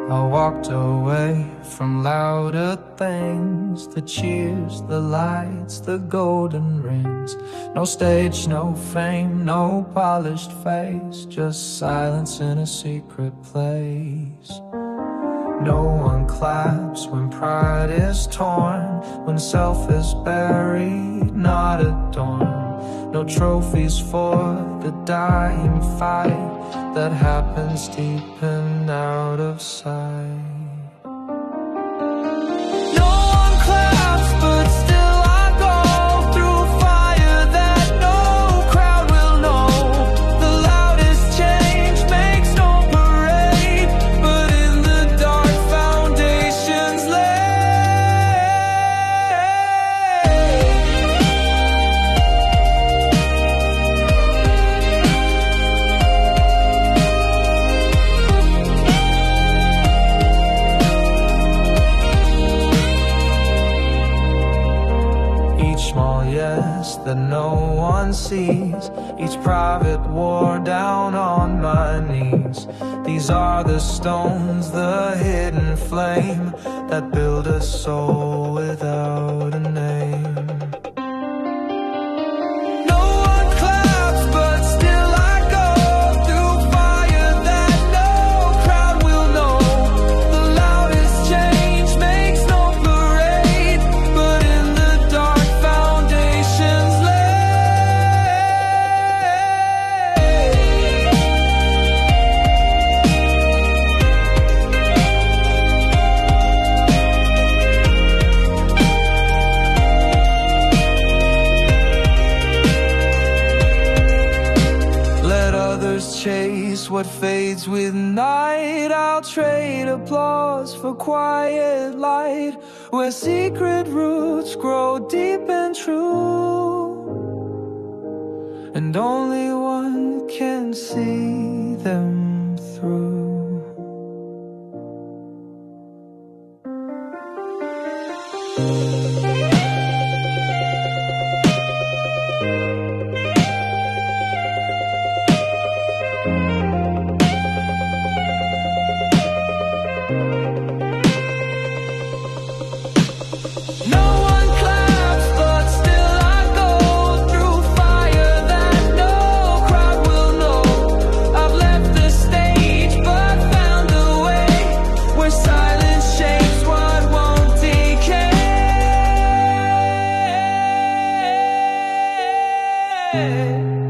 I walked away from louder things, the cheers, the lights, the golden rings. No stage, no fame, no polished face, just silence in a secret place. No one claps when pride is torn, when self is buried, not adorned. No trophies for the dying fight that happens deep and out of sight. No one claps, but still I go through fire that no crowd will know. The loudest change makes no parade, but in the dark foundations lay. Small yes that no one sees, each private war down on my knees. These are the stones, the hidden flame that build a soul without a name. No one claps, but still I go through fire that no crowd will know. The loudest change makes no parade, but in the dark foundations lay. Let others chase what fades with night. I'll trade applause for quiet light, where secret roots grow deep and true, and only one can see them through. No one claps, but still I go through fire that no crowd will know. I've left the stage, but found a way where silence shapes what won't decay.